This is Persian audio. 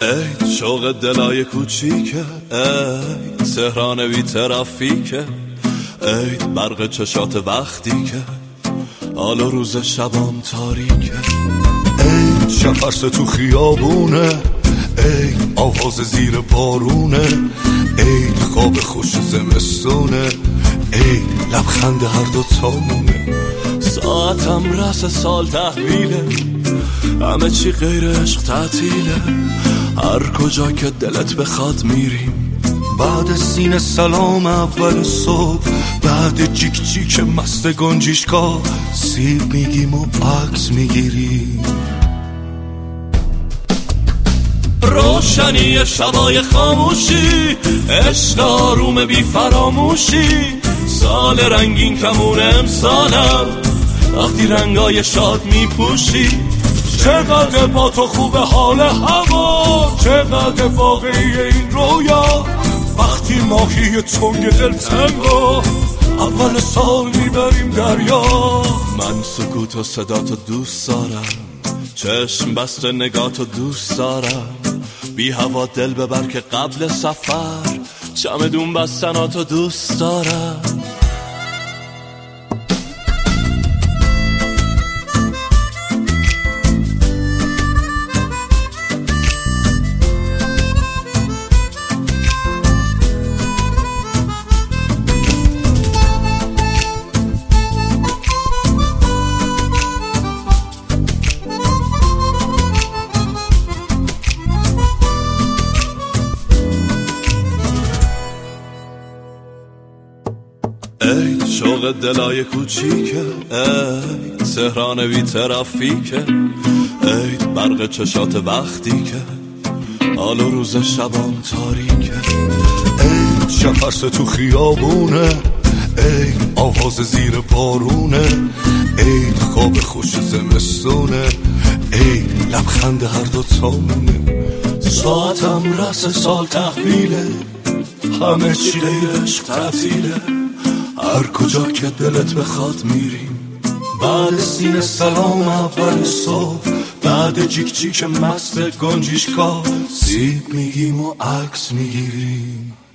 ای شوق دلای کوچیکه، ای تهران بی ترافیکه، ای برق چشات وقتی که حال روز شبام تاریکه. ای شفرس تو خیابونه، ای آواز زیر بارونه، ای خواب خوش زمستونه، ای لبخند هر دو تامونه. ساعتم رس سال تحویله، همه چی غیر عشق تعطیله، هر کجا که دلت بخواد میریم. بعد سینه سلام اول صبح، بعد جیک جیک مست گنجیشکا سیب میگیم و عکس میگیریم. روشنی شبای خاموشی، عشق آروم بی فراموشی، سال رنگین کمون امسالم وقتی رنگای شاد میپوشی. چقدر با تو خوبه حال هوا، چقدر واقعی این رویا، وقتی ماهی تنگ دلتنگا اول سال میبریم دریا. من سکوت و صداتو دوست دارم، چشم بسته نگاتو دوست دارم، بی هوا دل ببر که قبل سفر چمدون بستناتو دوست دارم. ای شوق دلای کوچیکه، ای تهران بی ترافیکه، ای برق چشات وقتی که حال روز شبام تاریکه. ای شفرس تو خیابونه، ای آواز زیر بارونه، ای خواب خوش زمستونه، ای لبخند هر دو تامونه. ساعتم رس سال تحویله، همه چی غیر عشق تعطیله، هر کجا که دلت بخواد میریم. بعد سینه سلام اول صبح، بعد جیک جیک مست گنجیشکا سیب میگیم و عکس میگیریم.